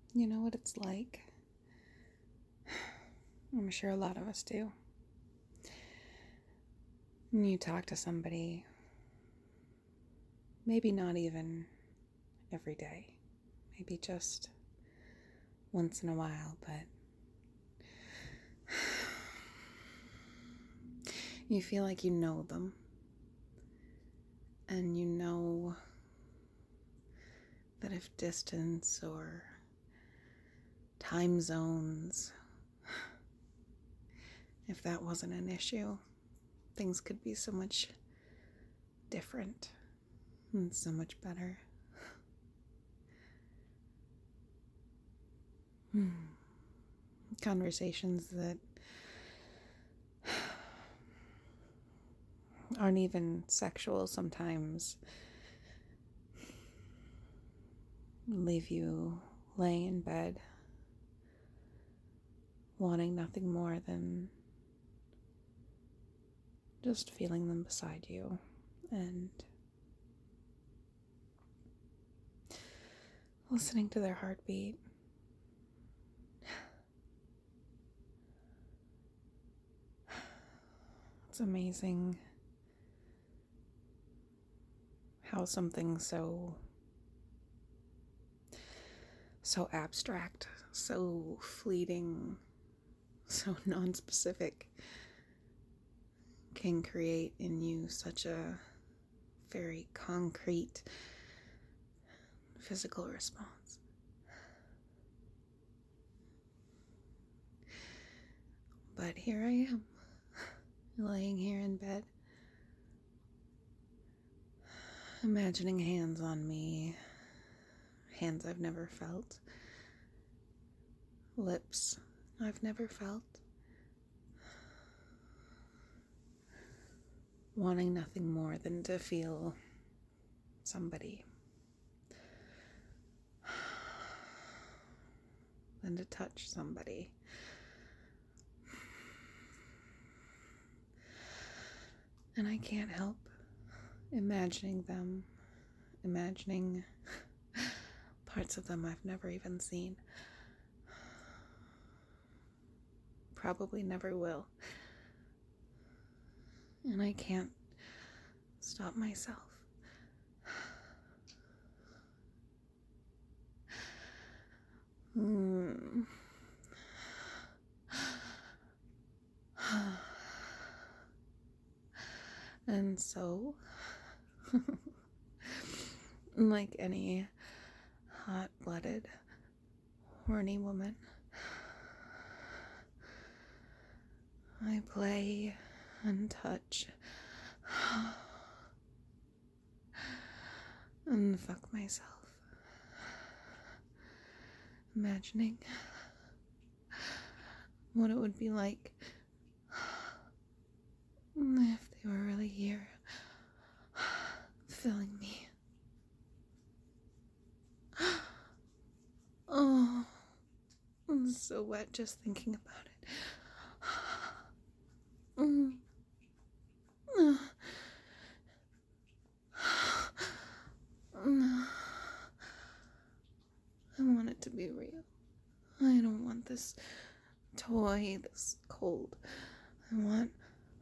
You know what it's like? I'm sure a lot of us do. When you talk to somebody, maybe not even every day, maybe just once in a while, but you feel like you know them, and you know that if distance or time zones, if that wasn't an issue, things could be so much different and so much better. Conversations that aren't even sexual sometimes leave you laying in bed wanting nothing more than just feeling them beside you and listening to their heartbeat. It's amazing how something so abstract, so fleeting, so non-specific can create in you such a very concrete physical response. But here I am, laying here in bed, imagining hands on me, hands I've never felt, lips I've never felt, wanting nothing more than to feel somebody, than to touch somebody. And I can't help imagining them, imagining parts of them I've never even seen. Probably never will. And I can't stop myself. And so, like any hot-blooded, horny woman, I play and touch and fuck myself, imagining what it would be like if they were really here, filling me. Oh, I'm so wet just thinking about it. I want it to be real. I don't want this toy, this cold. I want...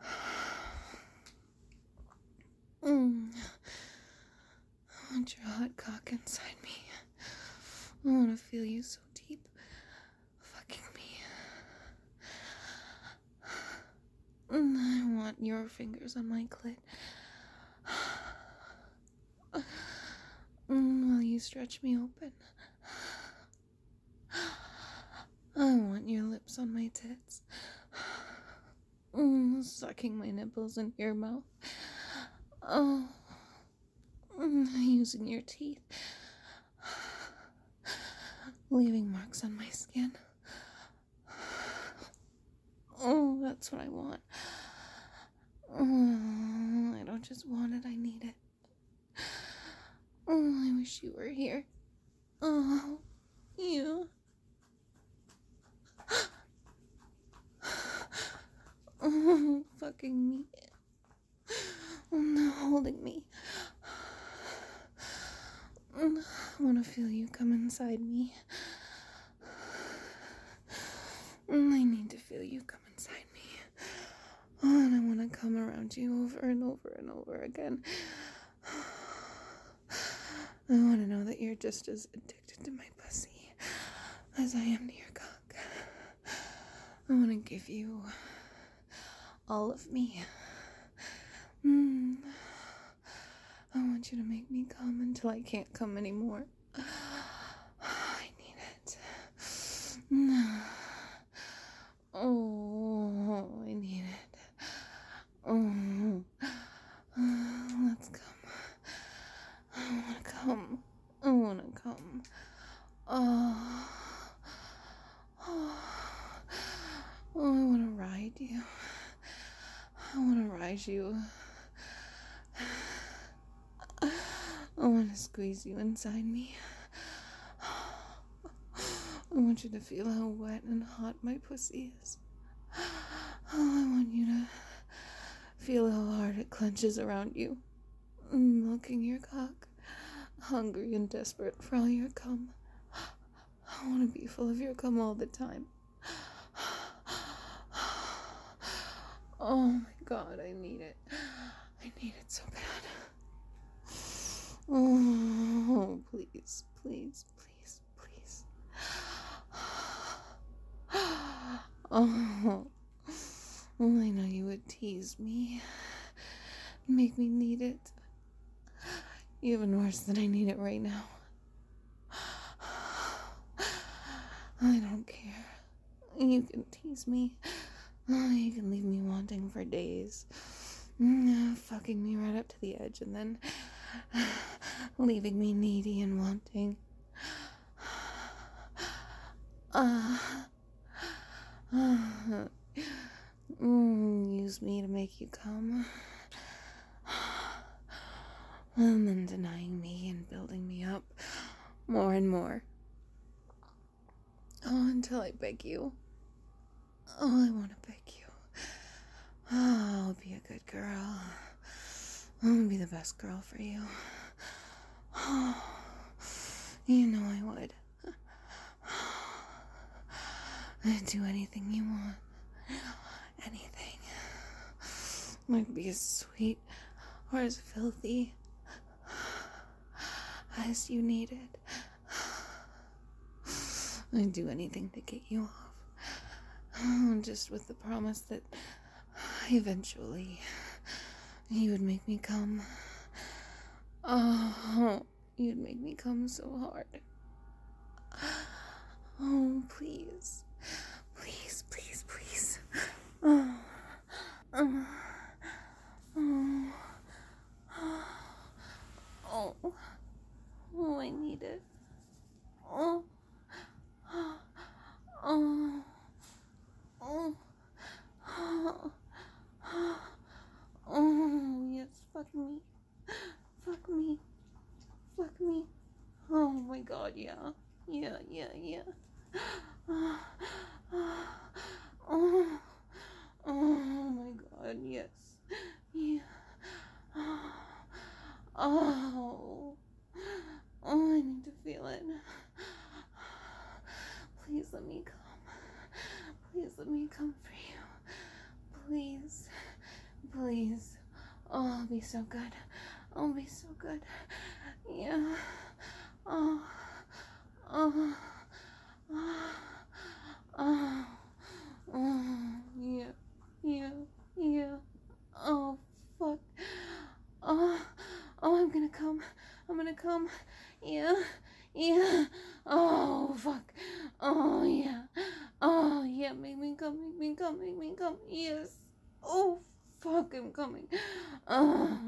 I want your hot cock inside me. I want to feel you so deep, fucking me. I want your fingers on my clit. While you stretch me open. I want your lips on my tits. Sucking my nipples in your mouth. Oh, using your teeth. Leaving marks on my skin. Oh, that's what I want. Oh, I don't just want it, I need it. Oh, I wish you were here. Oh, you. Oh, fucking me. Oh, holding me. I want to feel you come inside me. feel you come inside me. Oh, and I want to come around you over and over and over again. I want to know that you're just as addicted to my pussy as I am to your cock. I want to give you all of me. I want you to make me come until I can't come anymore. I need it. Oh, I need it. Oh, let's come. I want to come. I want to come. Oh, I want to ride you. I want to ride you. I want to squeeze you inside me. I want you to feel how wet and hot my pussy is. I want you to feel how hard it clenches around you, milking your cock, hungry and desperate for all your cum. I want to be full of your cum all the time. Oh my God, I need it. I need it so bad. Oh, please, please, please, please. Oh, I know you would tease me, make me need it, even worse than I need it right now. I don't care. You can tease me. You can leave me wanting for days, fucking me right up to the edge and then leaving me needy and wanting. Use me to make you come, and then denying me and building me up more and more. Oh, until I beg you. Oh, I want to beg you. Oh, I'll be a good girl. I'll be the best girl for you. Oh, you know I would. I'd do anything you want. Anything. I'd be as sweet or as filthy as you needed. I'd do anything to get you off. Just with the promise that eventually you would make me come. Oh, you'd make me come so hard. Oh, please. Please, please, please. Oh, I need it. Oh, yes, fuck me. Fuck me. Fuck me. Oh my God, yeah. Yeah. Oh my God, yes. Yeah. Oh, I need to feel it. Please let me come. Please let me come for you. Please. Please. Oh, I'll be so good. I'll be so good. Yeah. Oh. Yeah. Oh, fuck. Oh, I'm gonna come. Yeah. Oh, fuck. Oh, yeah. Oh, yeah, make me come. Yes. Oh, fuck, I'm coming. Oh.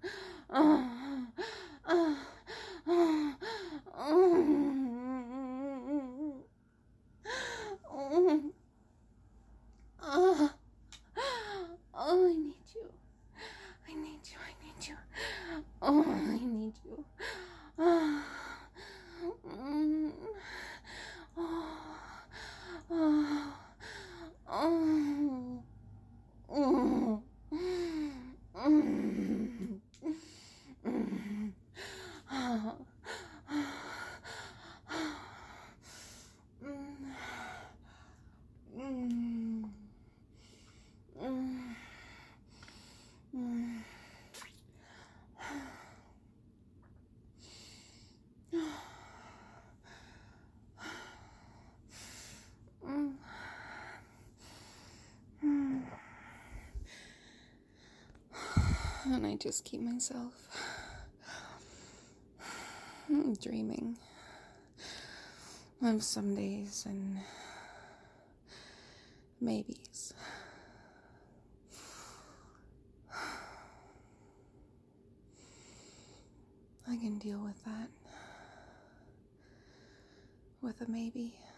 Oh, I need you. Oh, I need you. And I just keep myself dreaming of some days and maybes. I can deal with that. With a maybe.